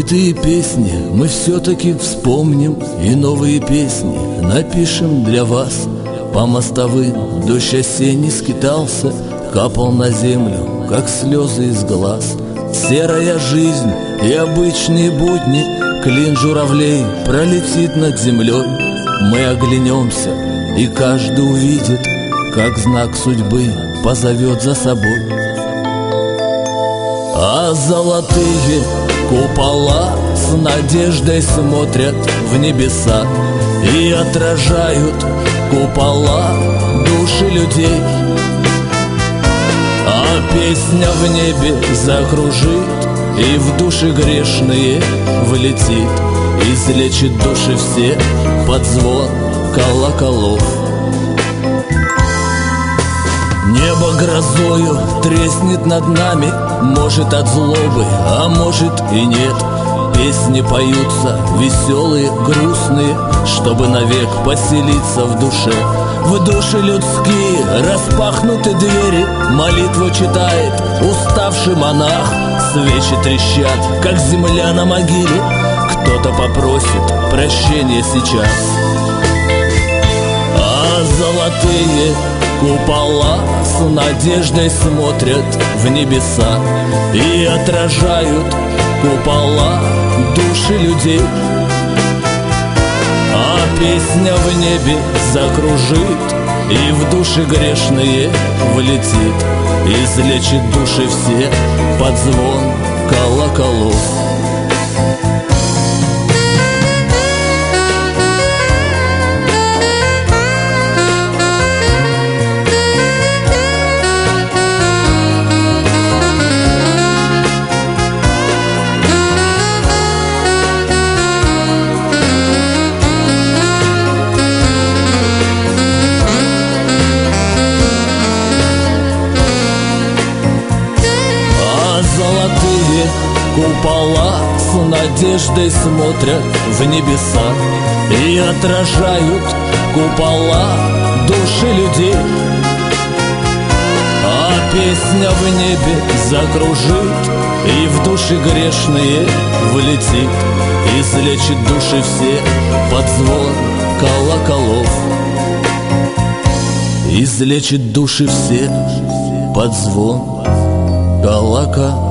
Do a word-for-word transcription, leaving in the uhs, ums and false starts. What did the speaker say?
Забытые песни мы все-таки вспомним, и новые песни напишем для вас. По мостовым дождь осенний скитался, капал на землю, как слезы из глаз. Серая жизнь и обычные будни, клин журавлей пролетит над землей. Мы оглянемся, и каждый увидит, как знак судьбы позовет за собой. А золотые купола с надеждой смотрят в небеса и отражают купола души людей. А песня в небе закружит, и в души грешные влетит, излечит души все под звон колоколов. Небо грозою треснет над нами, может от злобы, а может и нет. Песни поются веселые, грустные, чтобы навек поселиться в душе. В души людские распахнуты двери, молитву читает уставший монах. Свечи трещат, как земля на могиле, кто-то попросит прощения сейчас. А золотые купола с надеждой смотрят в небеса и отражают купола души людей. А песня в небе закружит, и в души грешные влетит, излечит души все под звон колоколов. Купола с надеждой смотрят в небеса и отражают купола души людей. А песня в небе закружит, и в души грешные влетит, излечит души все под звон колоколов. Излечит души все под звон колоколов.